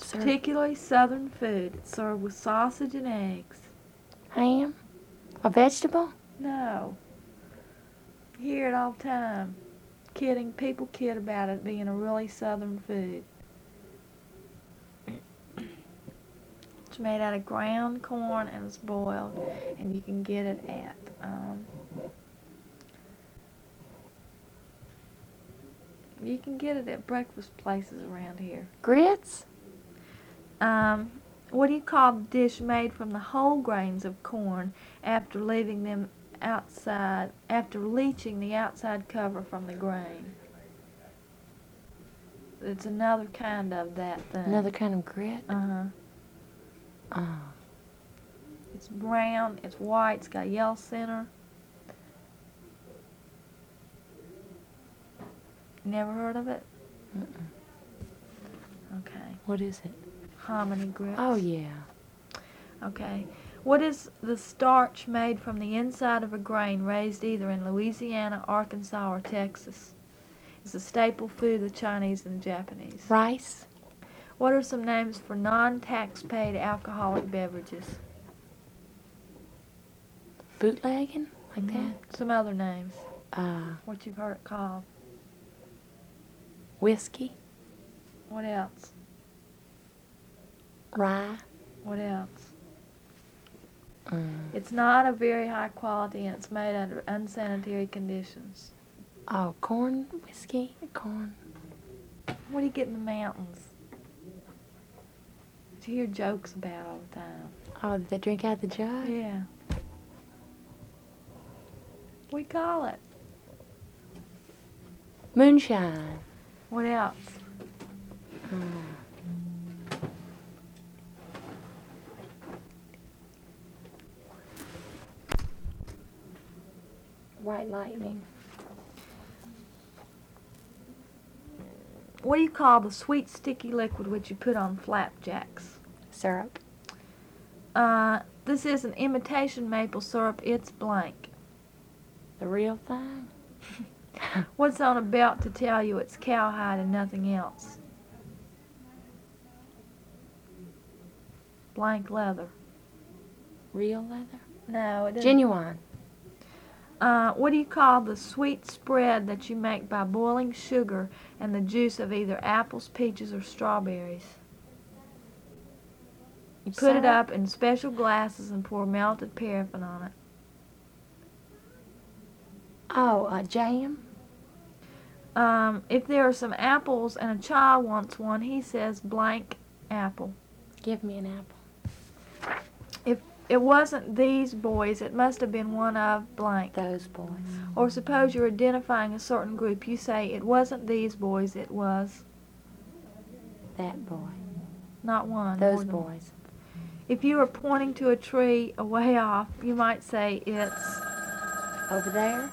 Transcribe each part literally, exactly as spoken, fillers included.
sir. Particularly southern food. It's served with sausage and eggs. Ham? A vegetable? No. You hear it all the time. Kidding. People kid about it being a really southern food. It's made out of ground corn and it's boiled. And you can get it at... Um, you can get it at breakfast places around here. Grits? Um, what do you call the dish made from the whole grains of corn after leaving them outside, after leaching the outside cover from the grain? It's another kind of that thing. Another kind of grit? Uh-huh. Oh. It's brown, it's white, it's got a yellow center. Never heard of it? Mm-mm. Okay. What is it? Hominy grits. Oh, yeah. Okay. What is the starch made from the inside of a grain raised either in Louisiana, Arkansas, or Texas? It's a staple food of the Chinese and the Japanese. Rice? What are some names for non-tax paid alcoholic beverages? Bootlegging? Like Mhm. Some other names. that? Uh, What you've heard it called. whiskey? What else? Rye? What else? Mm. It's not of very high quality and it's made under unsanitary conditions. Oh, corn whiskey? Corn. What do you get in the mountains? That you hear jokes about all the time. Oh, did they drink out the jug? Yeah. We call it. Moonshine. What else? Mm. White lightning. What do you call the sweet sticky liquid which you put on flapjacks? Syrup. Uh, this is an imitation maple syrup. It's blank. The real thing? What's on a belt to tell you it's cowhide and nothing else? Blank leather. Real leather? No, it isn't. Genuine. Uh, what do you call the sweet spread that you make by boiling sugar and the juice of either apples, peaches, or strawberries? You put it Syrup? up in special glasses and pour melted paraffin on it. Oh, uh, jam? Um, if there are some apples and a child wants one, he says blank apple. Give me an apple. If it wasn't these boys, it must have been one of blank. Those boys. Or suppose you're identifying a certain group, you say it wasn't these boys, it was That boy. not one. Those more than one. boys. If you were pointing to a tree a way off, you might say it's... Over there?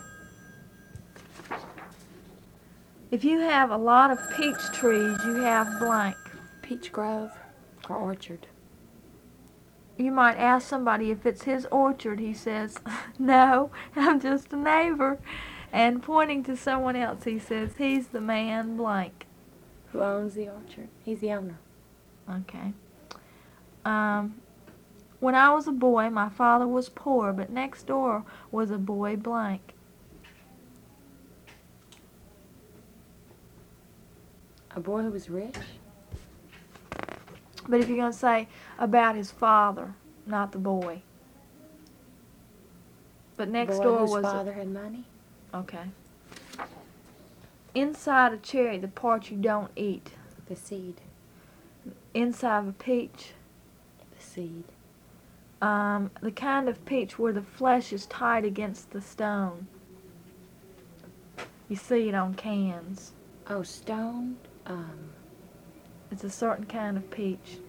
If you have a lot of peach trees, you have blank. Peach Grove or orchard? You might ask somebody if it's his orchard. He says, no, I'm just a neighbor. And pointing to someone else, he says, he's the man blank. Who owns the orchard? He's the owner. Okay. Um, when I was a boy, my father was poor, but next door was a boy blank. A boy who was rich? But if you're going to say about his father, not the boy. But next boy door whose was... father had money? Okay. Inside a cherry, the part you don't eat. The seed. Inside of a peach, The seed. um, the kind of peach where the flesh is tight against the stone. You see it on cans. Oh, stoned? Um, It's a certain kind of peach.